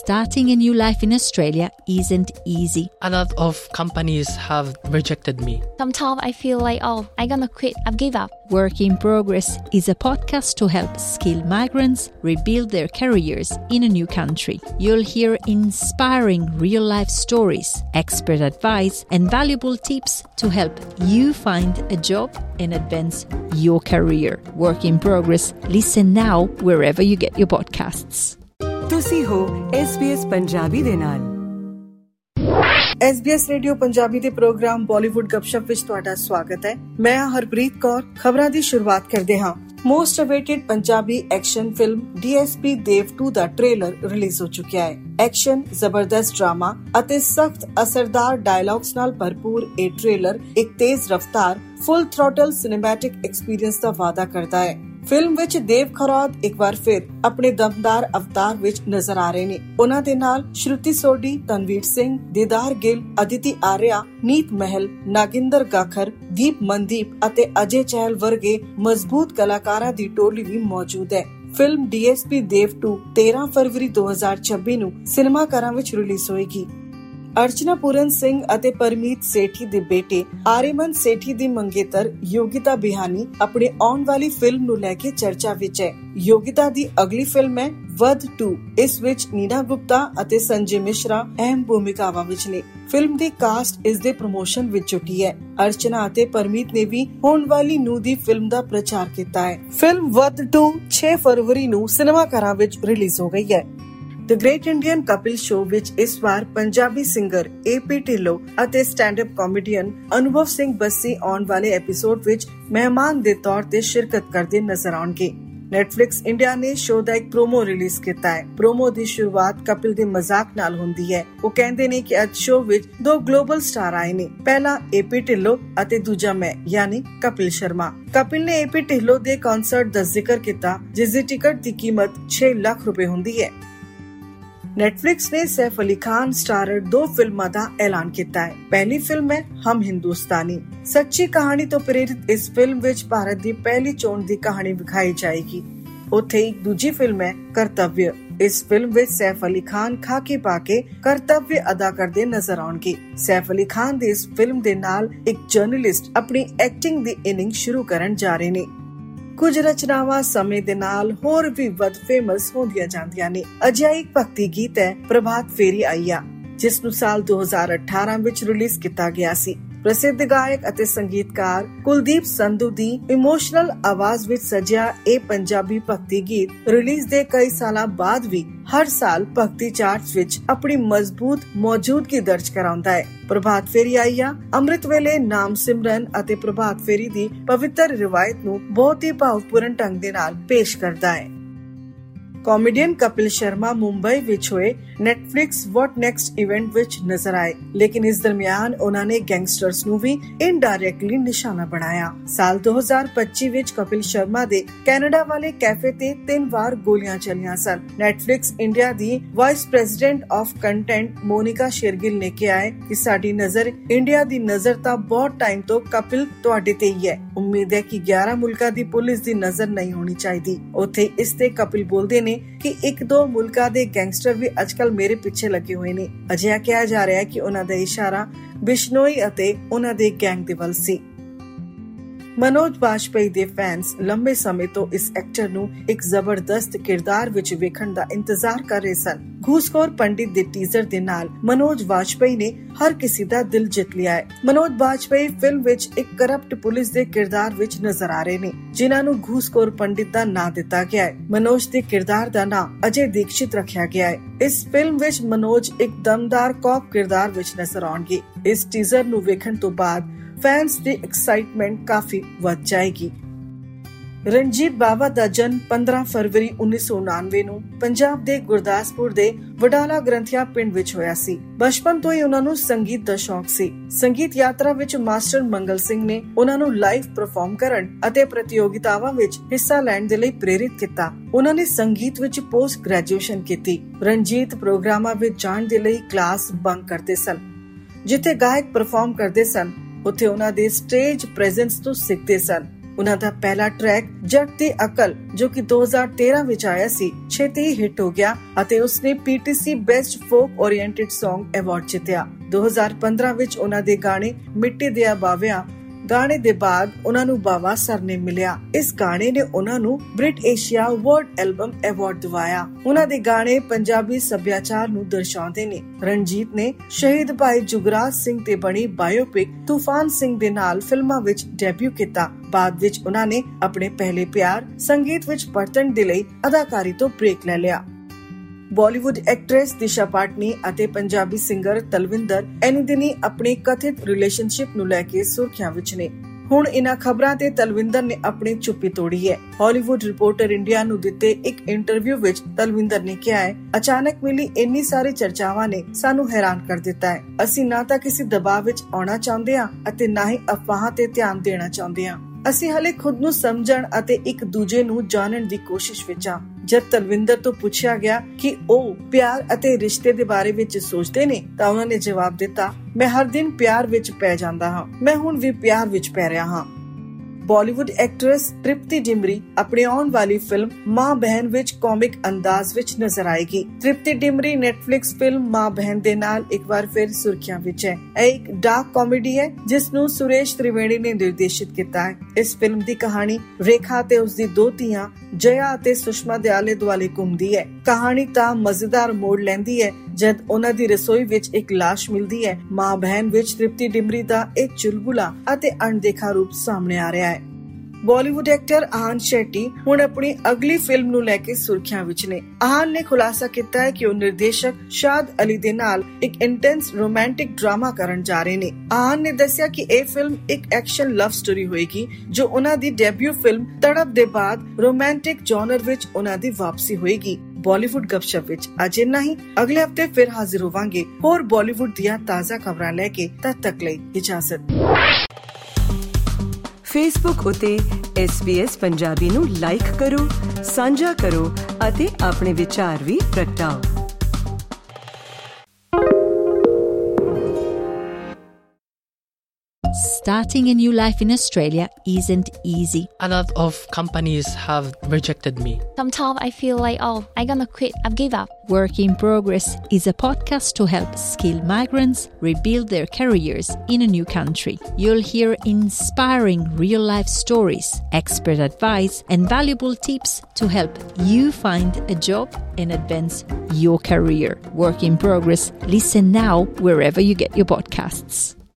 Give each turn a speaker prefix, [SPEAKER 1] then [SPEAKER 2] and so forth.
[SPEAKER 1] starting a new life in Australia isn't easy.
[SPEAKER 2] A lot of companies have rejected me.
[SPEAKER 3] Sometimes I feel like, I'm gonna quit, I've give up.
[SPEAKER 1] Work in Progress is a podcast to help skilled migrants rebuild their careers in a new country. You'll hear inspiring real-life stories, expert advice, and valuable tips to help you find a job and advance your career. Work in Progress. Listen now wherever you get your podcasts.
[SPEAKER 4] ਤੁਸੀਂ ਹੋ SBS Punjabi ਦੇ ਨਾਲ।
[SPEAKER 5] SBS radio Punjabi ਦੇ programme Bollywood ਗੱਪਸ਼ਪ ਵਿੱਚ ਤੁਹਾਡਾ ਸਵਾਗਤ ਹੈ। ਮੈਂ ਹਰਪ੍ਰੀਤ ਕੌਰ। ਖਬਰਾਂ ਦੀ ਸ਼ੁਰੂਆਤ ਕਰਦੇ ਹਾਂ। Most awaited Punjabi action film DSP Dev 2 ਦਾ ਟ੍ਰੇਲਰ ਰਿਲੀਜ਼ ਹੋ ਚੁੱਕਿਆ ਹੈ। ਐਕਸ਼ਨ, ਜ਼ਬਰਦਸਤ ਡਰਾਮਾ ਅਤੇ ਸਖਤ ਅਸਰਦਾਰ ਡਾਇਲੌਗਸ ਨਾਲ ਭਰਪੂਰ ਇਹ ਟ੍ਰੇਲਰ ਇੱਕ ਤੇਜ਼ ਰਫ਼ਤਾਰ ਫੁੱਲ ਥ੍ਰੋਟਲ ਸਿਨੇਮੈਟਿਕ ਐਕਸਪੀਰੀਅੰਸ ਦਾ ਵਾਅਦਾ ਕਰਦਾ ਹੈ। ਫਿਲਮ ਵਿੱਚ ਦੇਵ ਖਰੋਦ ਇੱਕ ਵਾਰ ਫਿਰ ਆਪਣੇ ਦਮਦਾਰ ਅਵਤਾਰ ਵਿੱਚ ਨਜ਼ਰ ਆ ਰਹੇ ਨੇ। ਉਹਨਾਂ ਦੇ ਨਾਲ ਸ਼ਰੂਤੀ ਸੋਢੀ, ਤਨਵੀਰ ਸਿੰਘ, ਦੀਦਾਰ ਗਿੱਲ, ਅਦਿਤੀ ਆਰਿਆ, ਨੀਤ ਮਹਿਲ, ਨਾਗਿੰਦਰ ਗਾਖਰ, ਦੀਪ ਮਨਦੀਪ ਅਤੇ ਅਜੇ ਚਹਿਲ ਵਰਗੇ ਮਜ਼ਬੂਤ ਕਲਾਕਾਰਾਂ ਦੀ ਟੋਲੀ ਵੀ ਮੌਜੂਦ ਹੈ। ਫਿਲਮ DSP ਦੇਵ 2 13 ਫਰਵਰੀ 2026 ਨੂੰ ਸਿਨੇਮਾ ਘਰਾਂ ਵਿੱਚ ਰਿਲੀਜ਼ ਹੋਏਗੀ। ਅਰਚਨਾ ਪੂਰਨ ਸਿੰਘ ਅਤੇ ਪਰਮੀਤ ਸੇਠੀ ਦੇ ਬੇਟੇ ਆਰਿਮਨ ਸੇਠੀ ਦੀ ਮੰਗੇਤਰ ਯੋਗਿਤਾ ਬਿਹਾਨੀ ਆਪਣੀ ਆਉਣ ਵਾਲੀ ਫਿਲਮ ਨੂੰ ਲੈ ਕੇ ਚਰਚਾ ਵਿੱਚ ਹੈ। ਯੋਗਿਤਾ ਦੀ ਅਗਲੀ ਫਿਲਮ ਹੈ ਵਧ 2। ਇਸ ਵਿੱਚ ਨੀਨਾ ਗੁਪਤਾ ਅਤੇ ਸੰਜੇ ਮਿਸ਼ਰਾ ਅਹਿਮ ਭੂਮਿਕਾਵਾਂ ਵਿੱਚ ਨੇ। ਫਿਲਮ ਦੀ ਕਾਸਟ ਇਸ ਦੇ ਪ੍ਰਮੋਸ਼ਨ ਵਿੱਚ ਜੁਟੀ ਹੈ। ਅਰਚਨਾ ਅਤੇ ਪਰਮੀਤ ਨੇ ਵੀ ਹੋਣ ਵਾਲੀ ਨੂੰ ਦੀ ਫਿਲਮ ਦਾ ਪ੍ਰਚਾਰ ਕੀਤਾ ਹੈ। ਫਿਲਮ ਵਧ 2 6 ਫਰਵਰੀ ਨੂੰ ਸਿਨੇਮਾ ਘਰਾਂ ਵਿੱਚ ਰਿਲੀਜ਼ ਹੋ ਗਈ ਹੈ। The great Indian Kapil show ਵਿੱਚ ਇਸ ਵਾਰ ਪੰਜਾਬੀ ਸਿੰਗਰ AP ਢਿੱਲੋਂ ਅਤੇ ਸਟੈਂਡ-ਅਪ ਕਾਮੇਡੀਅਨ ਅਨੁਭਵ ਸਿੰਘ ਬੱਸੀ ਆਉਣ ਵਾਲੇ ਐਪੀਸੋਡ ਵਿੱਚ ਮਹਿਮਾਨ ਦੇ ਤੌਰ ਤੇ ਸ਼ਿਰਕਤ ਕਰਦੇ ਨਜ਼ਰ ਆਉਣਗੇ। ਨੈਟਫਲਿਕਸ ਇੰਡੀਆ ਨੇ ਸ਼ੋ ਦਾ ਇੱਕ ਪ੍ਰੋਮੋ ਰਿਲੀਜ਼ ਕੀਤਾ ਹੈ। ਪ੍ਰੋਮੋ ਦੀ ਸ਼ੁਰੂਆਤ ਕਪਿਲ ਦੇ ਮਜ਼ਾਕ ਨਾਲ ਹੁੰਦੀ ਹੈ। ਉਹ ਕਹਿੰਦੇ ਨੇ ਕਿ ਅੱਜ ਸ਼ੋ ਵਿੱਚ 2 ਗਲੋਬਲ ਸਟਾਰ ਆਏ ਨੇ। ਪਹਿਲਾ AP ਢਿੱਲੋਂ ਅਤੇ ਦੂਜਾ ਮੈਂ ਯਾਨੀ ਕਪਿਲ ਸ਼ਰਮਾ। ਕਪਿਲ ਨੇ AP ਢਿੱਲੋਂ ਦੇ ਕਨਸਰਟ ਦਾ ਜ਼ਿਕਰ ਕੀਤਾ ਜਿਸ ਦੀ ਟਿਕਟ ਦੀ ਕੀਮਤ 6 ਲੱਖ ਰੁਪਏ ਹੁੰਦੀ ਹੈ। ਨੈਟਫਲਿਕਸ ਨੇ ਸੈਫ ਅਲੀ ਖਾਨ ਸਟਾਰਰ 2 ਫਿਲਮਾਂ ਦਾ ਐਲਾਨ ਕੀਤਾ ਹੈ। ਪਹਿਲੀ ਫਿਲਮ ਹੈ ਹਮ ਹਿੰਦੁਸਤਾਨੀ। ਸੱਚੀ ਕਹਾਣੀ ਤੋਂ ਪ੍ਰੇਰਿਤ ਇਸ ਫਿਲਮ ਵਿੱਚ ਭਾਰਤ ਦੀ ਪਹਿਲੀ ਚੋਣ ਦੀ ਕਹਾਣੀ ਵਿਖਾਈ ਜਾਏਗੀ। ਉੱਥੇ ਹੀ ਦੂਜੀ ਫਿਲਮ ਹੈ ਕਰਤੱਵਯ। ਇਸ ਫਿਲਮ ਵਿੱਚ ਸੈਫ ਅਲੀ ਖਾਨ ਖਾਕੀ ਪਾ ਕੇ ਕਰਤੱਵਯ ਅਦਾ ਕਰਦੇ ਨਜ਼ਰ ਆਉਣਗੇ। ਸੈਫ ਅਲੀ ਖਾਨ ਦੀ ਇਸ ਫਿਲਮ ਦੇ ਨਾਲ ਇੱਕ ਜਰਨਲਿਸਟ ਆਪਣੀ ਐਕਟਿੰਗ ਦੀ ਇਨਿੰਗ ਸ਼ੁਰੂ ਕਰਨ ਜਾ ਰਹੇ ਨੇ। ਕੁਝ ਰਚਨਾਵਾਂ ਸਮੇਂ ਦੇ ਨਾਲ ਹੋਰ ਵੀ ਵੱਧ ਫੇਮਸ ਹੁੰਦੀਆਂ ਜਾਂਦੀਆਂ ਨੇ। ਅਜਿਹਾ ਇੱਕ ਭਗਤੀ ਗੀਤ ਹੈ ਪ੍ਰਭਾਤ ਫੇਰੀ ਆਈਆ, ਜਿਸ ਨੂੰ ਸਾਲ 2018 ਵਿੱਚ ਰਿਲੀਜ਼ ਕੀਤਾ ਗਿਆ ਸੀ। ਪ੍ਰਸਿੱਧ ਗਾਇਕ ਅਤੇ ਸੰਗੀਤਕਾਰ ਕੁਲਦੀਪ ਸੰਧੂ ਦੀ ਇਮੋਸ਼ਨਲ ਆਵਾਜ਼ ਵਿੱਚ ਸਜਿਆ ਇਹ ਪੰਜਾਬੀ ਭਗਤੀ ਗੀਤ ਰਿਲੀਜ਼ ਦੇ ਕਈ ਸਾਲਾਂ ਬਾਅਦ ਵੀ ਹਰ ਸਾਲ ਭਗਤੀ ਚਾਰਟਸ ਵਿੱਚ ਆਪਣੀ ਮਜ਼ਬੂਤ ਮੌਜੂਦਗੀ ਦਰਜ ਕਰਾਉਂਦਾ ਹੈ। ਪ੍ਰਭਾਤ ਫੇਰੀ ਆਈਆ ਅੰਮ੍ਰਿਤ ਵੇਲੇ ਨਾਮ ਸਿਮਰਨ ਅਤੇ ਪ੍ਰਭਾਤ ਫੇਰੀ ਦੀ ਪਵਿੱਤਰ ਰਿਵਾਇਤ ਨੂੰ ਬਹੁਤ ਹੀ ਭਾਵਪੂਰਨ ਢੰਗ ਦੇ ਨਾਲ ਪੇਸ਼ ਕਰਦਾ ਹੈ। ਕਾਮੇਡੀਅਨ ਕਪਿਲ ਸ਼ਰਮਾ ਮੁੰਬਈ ਵਿੱਚ ਹੋਏ ਨੈਟਫਲਿਕਸ ਵਾਟ ਨੈਕਸਟ ਇਵੈਂਟ ਵਿੱਚ ਨਜ਼ਰ ਆਏ, ਲੇਕਿਨ ਇਸ ਦਰਮਿਆਨ ਉਹਨਾਂ ਨੇ ਗੈਂਗਸਟਰਸ ਨੂੰ ਵੀ ਇਨਡਾਇਰੈਕਟਲੀ ਨਿਸ਼ਾਨਾ ਬਣਾਇਆ। ਸਾਲ 2025 ਵਿੱਚ ਕਪਿਲ ਸ਼ਰਮਾ ਦੇ ਕੈਨੇਡਾ ਵਾਲੇ ਕੈਫੇ ਤੇ 3 ਵਾਰ ਗੋਲੀਆਂ ਚੱਲੀਆਂ ਸਨ। ਨੈਟਫਲਿਕਸ ਇੰਡੀਆ ਦੀ vice president of content Monika Shergill ਨੇ ਕਿਹਾ ਹੈ ਕਿ ਸਾਡੀ ਨਜ਼ਰ ਇੰਡੀਆ ਦੀ ਨਜ਼ਰ ਤਾਂ ਬਹੁਤ ਟਾਈਮ ਤੋਂ ਕਪਿਲ ਤੁਹਾਡੇ ਤੇ ਹੀ ਹੈ। ਉਮੀਦ ਹੈ ਕਿ 11 ਮੁਲਕਾਂ ਦੀ ਪੁਲਿਸ ਦੀ ਨਜ਼ਰ ਨਹੀਂ ਹੋਣੀ ਚਾਹੀਦੀ। ਉੱਥੇ ਇਸ ਤੇ ਕਪਿਲ ਬੋਲਦੇ ਨੇ ਕਿ 1-2 ਮੁਲਕਾਂ ਦੇ ਗੈਂਗਸਟਰ ਵੀ ਅੱਜਕੱਲ ਮੇਰੇ ਪਿੱਛੇ ਲੱਗੇ ਹੋਏ ਨੇ। ਅਜਿਹਾ ਕਿਹਾ ਜਾ ਰਿਹਾ ਹੈ ਕਿ ਉਹਨਾਂ ਦਾ ਇਸ਼ਾਰਾ ਬਿਸ਼ਨੋਈ ਅਤੇ ਉਹਨਾਂ ਦੇ ਗੈਂਗ ਦੇ ਵੱਲ ਸੀ। ਮਨੋਜ ਵਾਜਪਾਈ ਦੇ ਫੈਨਸ ਲੰਬੇ ਸਮੇਂ ਤੋਂ ਇਸ ਐਕਟਰ ਨੂੰ ਇੱਕ ਜ਼ਬਰਦਸਤ ਕਿਰਦਾਰ ਵਿੱਚ ਵੇਖਣ ਦਾ ਇੰਤਜ਼ਾਰ ਕਰ ਰਹੇ ਸਨ। ਘੂਸਖੋਰ ਪੰਡਿਤ ਦੇ ਟੀਜ਼ਰ ਦੇ ਨਾਲ ਮਨੋਜ ਵਾਜਪਾਈ ਨੇ ਹਰ ਕਿਸੇ ਦਾ ਦਿਲ ਜਿੱਤ ਲਿਆ ਹੈ। ਮਨੋਜ ਵਾਜਪਾਈ ਫਿਲਮ ਵਿੱਚ ਇੱਕ ਕਰਪਟ ਪੁਲਿਸ ਦੇ ਕਿਰਦਾਰ ਵਿੱਚ ਨਜ਼ਰ ਆ ਰਹੇ ਨੇ, ਜਿਨ੍ਹਾਂ ਨੂੰ ਘੂਸਖੋਰ ਪੰਡਿਤ ਦਾ ਨਾਂ ਦਿੱਤਾ ਗਿਆ ਹੈ। ਮਨੋਜ ਦੇ ਕਿਰਦਾਰ ਦਾ ਨਾਂ ਅਜੇ ਦੀਕਸ਼ਿਤ ਰੱਖਿਆ ਗਿਆ ਹੈ। ਇਸ ਫਿਲਮ ਵਿੱਚ ਮਨੋਜ ਇੱਕ ਦਮਦਾਰ ਕੌਪ ਕਿਰਦਾਰ ਵਿੱਚ ਨਜ਼ਰ ਆਉਣਗੇ। ਇਸ ਟੀਜ਼ਰ ਨੂੰ ਵੇਖਣ ਤੋਂ ਬਾਅਦ ਫੈਨਸ ਦੀ ਐਕਸਾਈਟਮੈਂਟ ਕਾਫੀ ਵੱਧ ਜਾਏਗੀ। ਰਣਜੀਤ ਬਾਵਾ ਦਾ ਜਨਮ 15 ਫਰਵਰੀ 1999 ਨੂੰ ਪੰਜਾਬ ਦੇ ਗੁਰਦਾਸਪੁਰ ਦੇ ਵਡਾਲਾ ਗ੍ਰੰਥੀਆ ਪਿੰਡ ਵਿੱਚ ਹੋਇਆ ਸੀ। ਬਚਪਨ ਤੋਂ ਹੀ ਉਹਨਾਂ ਨੂੰ ਸੰਗੀਤ ਦਾ ਸ਼ੌਕ ਸੀ। ਸੰਗੀਤ ਯਾਤਰਾ ਵਿੱਚ ਮਾਸਟਰ ਮੰਗਲ ਸਿੰਘ ਨੇ ਉਹਨਾਂ ਨੂੰ ਲਾਈਵ ਪਰਫਾਰਮ ਕਰਨ ਅਤੇ ਪ੍ਰਤੀਯੋਗਿਤਾਵਾਂ ਵਿੱਚ ਹਿੱਸਾ ਲੈਣ ਦੇ ਲਈ ਪ੍ਰੇਰਿਤ ਕੀਤਾ। ਉਹਨਾਂ ਨੇ ਸੰਗੀਤ ਵਿੱਚ ਪੋਸਟ ਗ੍ਰੈਜੂਏਸ਼ਨ ਕੀਤੀ। ਰਣਜੀਤ ਪ੍ਰੋਗਰਾਮਾਂ ਵਿੱਚ ਜਾਣ ਦੇ ਲਈ ਕਲਾਸ ਬੰਕ ਕਰਦੇ ਸਨ। ਜਿੱਥੇ ਗਾਇਕ ਪਰਫਾਰਮ ਕਰਦੇ ਸਨ, ਉੱਥੇ ਉਹਨਾਂ ਦੇ ਸਟੇਜ ਪ੍ਰੈਜ਼ੈਂਸ ਤੋਂ ਸਿੱਖਦੇ ਸਨ। ਉਹਨਾਂ ਦਾ ਪਹਿਲਾ ਟਰੈਕ ਜੱਟ ਦੀ ਅਕਲ ਜੋ ਕਿ 2013 ਵਿੱਚ ਆਇਆ ਸੀ ਛੇਤੀ ਹੀ ਹਿੱਟ ਹੋ ਗਿਆ ਅਤੇ ਉਸਨੇ PTC best folk oriented Song award ਜਿੱਤਿਆ। 2015 ਵਿੱਚ ਉਹਨਾਂ ਦੇ ਗਾਣੇ ਮਿੱਟੀ ਦਿਆ ਬਾਵਿਆ ਗਾਣੇ ਦੇ ਬਾਅਦ ਉਹਨਾਂ ਨੂੰ ਬਾਵਾ ਸਰਨੇਮ ਮਿਲਿਆ। ਇਸ ਗਾਣੇ ਨੇ ਉਹਨਾਂ ਨੂੰ Brit Asia world album award ਦਿਵਾਇਆ। ਉਹਨਾਂ ਦੇ ਗਾਣੇ ਪੰਜਾਬੀ ਸੱਭਿਆਚਾਰ ਨੂੰ ਦਰਸਾਉਂਦੇ ਨੇ। ਰਣਜੀਤ ਨੇ ਸ਼ਹੀਦ ਭਾਈ ਜੁਗਰਾਜ ਸਿੰਘ ਤੇ ਬਣੀ ਬਾਇਓਪਿਕ ਤੂਫਾਨ ਸਿੰਘ ਦੇ ਨਾਲ ਫਿਲਮਾਂ ਵਿੱਚ ਡੈਬਿਊ ਕੀਤਾ। ਬਾਅਦ ਵਿੱਚ ਉਹਨਾਂ ਨੇ ਆਪਣੇ ਪਹਿਲੇ ਪਿਆਰ ਸੰਗੀਤ ਵਿੱਚ ਪਰਤਣ ਦੇ ਲਈ ਅਦਾਕਾਰੀ ਤੋਂ ਬ੍ਰੇਕ ਲੈ ਲਿਆ। ਬਾਲੀਵੁੱਡ ਐਕਟਰੈਸ ਦਿਸ਼ਾ ਪਾਟਨੀ ਅਤੇ ਪੰਜਾਬੀ ਸਿੰਗਰ ਤਲਵਿੰਦਰ ਐਨੀ ਦਿਨੀ ਆਪਣੀ ਕਥਿਤ ਰਿਲੇਸ਼ਨਸ਼ਿਪ ਨੂੰ ਲੈ ਕੇ ਸੁਰਖੀਆਂ ਵਿੱਚ ਨੇ। ਹੁਣ ਇਨ੍ਹਾਂ ਖਬਰਾਂ ਤੇ ਤਲਵਿੰਦਰ ਨੇ ਆਪਣੀ ਚੁੱਪੀ ਤੋੜੀ ਹੈ। ਹਾਲੀਵੁੱਡ ਰਿਪੋਰਟਰ ਇੰਡੀਆ ਨੂੰ ਦਿੱਤੇ ਇੱਕ ਇੰਟਰਵਿਊ ਵਿੱਚ ਤਲਵਿੰਦਰ ਨੇ ਕਿਹਾ ਹੈ, ਅਚਾਨਕ ਮਿਲੀ ਇੰਨੀ ਸਾਰੀ ਚਰਚਾਵਾਂ ਨੇ ਸਾਨੂੰ ਹੈਰਾਨ ਕਰ ਦਿੱਤਾ ਹੈ। ਅਸੀਂ ਨਾ ਤਾਂ ਕਿਸੇ ਦਬਾਅ ਵਿੱਚ ਆਉਣਾ ਚਾਹੁੰਦੇ ਹਾਂ ਅਤੇ ਨਾ ਹੀ ਅਫਵਾਹਾਂ ਤੇ ਧਿਆਨ ਦੇਣਾ ਚਾਹੁੰਦੇ ਹਾਂ। ਅਸੀਂ ਹਲੇ ਖੁਦ ਨੂੰ ਸਮਝਣ ਅਤੇ ਇੱਕ ਦੂਜੇ ਨੂੰ ਜਾਣਨ ਦੀ ਕੋਸ਼ਿਸ਼ ਵਿੱਚ ਹਾਂ। ਜਦ ਤਲਵਿੰਦਰ ਤੋਂ ਪੁੱਛਿਆ ਗਿਆ ਕਿ ਉਹ ਪਿਆਰ ਅਤੇ ਰਿਸ਼ਤੇ ਦੇ ਬਾਰੇ ਵਿੱਚ ਸੋਚਦੇ ਨੇ ਤਾਂ ਉਹਨਾਂ ਨੇ ਜਵਾਬ ਦਿੱਤਾ, ਮੈਂ ਹਰ ਦਿਨ ਪਿਆਰ ਵਿੱਚ ਪੈ ਜਾਂਦਾ ਹਾਂ। ਮੈਂ ਹੁਣ ਵੀ ਪਿਆਰ ਵਿੱਚ ਪੈ ਰਿਹਾ ਹਾਂ। ਬਾਲੀਵੁੱਡ ਐਕਟਰੈਸ ਤ੍ਰਿਪਤੀ ਡਿਮਰੀ ਆਪਣੀ ਆਉਣ ਵਾਲੀ ਫਿਲਮ ਮਾਂ ਬਹਿਨ ਵਿੱਚ ਕਾਮਿਕ ਅੰਦਾਜ਼ ਵਿੱਚ ਨਜ਼ਰ ਆਏਗੀ। ਤ੍ਰਿਪਤੀ ਡਿਮਰੀ ਨੈਟਫਲਿਕਸ ਫਿਲਮ ਮਾਂ ਬਹਿਨ ਦੇ ਨਾਲ ਇੱਕ ਵਾਰ ਫਿਰ ਸੁਰਖੀਆਂ ਵਿੱਚ ਹੈ। ਇਹ ਇੱਕ ਡਾਰਕ ਕਾਮੇਡੀ ਹੈ ਜਿਸ ਨੂੰ ਸੁਰੇਸ਼ ਤ੍ਰਿਵੇਣੀ ਨੇ ਨਿਰਦੇਸ਼ਿਤ ਕੀਤਾ ਹੈ। ਇਸ ਫਿਲਮ ਦੀ ਕਹਾਣੀ ਰੇਖਾ ਤੇ ਉਸ ਦੀ ਦੋ ਧੀਆਂ ਜਯਾ ਅਤੇ ਸੁਸ਼ਮਾ ਦੇ ਆਲੇ ਦੁਆਲੇ ਘੁੰਮਦੀ ਹੈ। ਕਹਾਣੀ ਤਾਂ ਮਜ਼ੇਦਾਰ ਮੋੜ ਲੈਂਦੀ ਹੈ ਜਦ ਉਹਨਾਂ ਦੀ ਰਸੋਈ ਵਿੱਚ ਇੱਕ ਲਾਸ਼ ਮਿਲਦੀ ਹੈ। ਮਾਂ ਬਹਿਨ ਵਿੱਚ ਤ੍ਰਿਪਤੀ ਡਿਮਰੀ ਦਾ ਇੱਕ ਚੁਲਬੁਲਾ ਅਤੇ ਅਣਦੇਖਾ ਰੂਪ ਸਾਹਮਣੇ ਆ ਰਿਹਾ ਹੈ। ਬਾਲੀਵੁੱਡ ਐਕਟਰ ਆਹਾਨ ਸ਼ੈਟੀ ਹੁਣ ਆਪਣੀ ਅਗਲੀ ਫਿਲਮ ਨੂੰ ਲੈ ਕੇ ਸੁਰਖੀਆਂ ਵਿੱਚ ਨੇ। ਆਹਾਨ ਨੇ ਖੁਲਾਸਾ ਕੀਤਾ ਹੈ ਕਿ ਉਹ ਨਿਰਦੇਸ਼ਕ ਸ਼ਾਦ ਅਲੀ ਦੇ ਨਾਲ ਇੱਕ ਇੰਟੈਂਸ ਰੋਮਾਂਟਿਕ ਡਰਾਮਾ ਕਰਨ ਜਾ ਰਹੇ ਨੇ। ਆਹਾਨ ਨੇ ਦੱਸਿਆ ਕਿ ਇਹ ਫਿਲਮ ਇੱਕ ਐਕਸ਼ਨ ਲਵ ਸਟੋਰੀ ਹੋਏਗੀ ਜੋ ਉਹਨਾਂ ਦੀ ਡੈਬਿਊ ਫਿਲਮ ਤੜਪ ਦੇ ਬਾਅਦ ਰੋਮਾਂਟਿਕ ਜਨਰ ਵਿੱਚ ਉਹਨਾਂ ਦੀ ਵਾਪਸੀ ਹੋਏਗੀ। ਬਾਲੀਵੁੱਡ ਗੱਪਸ਼ਪ ਵਿੱਚ ਅੱਜ ਇੰਨਾ ਹੀ। ਅਗਲੇ ਹਫਤੇ ਫਿਰ ਹਾਜ਼ਰ ਹੋਵਾਂਗੇ ਹੋਰ ਬਾਲੀਵੁੱਡ ਦੀਆਂ ਤਾਜ਼ਾ ਖਬਰਾਂ ਲੈ ਕੇ। ਤਦ ਤੱਕ ਲਈ ਇਜਾਜ਼ਤ।
[SPEAKER 4] ਫੇਸਬੁੱਕ ਉਤੇ SBS ਪੰਜਾਬੀ ਨੂੰ ਲਾਈਕ ਕਰੋ, ਸਾਂਝਾ ਕਰੋ ਅਤੇ ਆਪਣੇ ਵਿਚਾਰ ਵੀ ਪ੍ਰਗਟਾਓ।
[SPEAKER 1] Starting a new life in Australia isn't easy.
[SPEAKER 2] A lot of companies have rejected me.
[SPEAKER 3] Sometimes I feel like, I'm gonna quit. I've given up.
[SPEAKER 1] Work in Progress is a podcast to help skilled migrants rebuild their careers in a new country. You'll hear inspiring real-life stories, expert advice, and valuable tips to help you find a job and advance your career. Work in Progress. Listen now wherever you get your podcasts.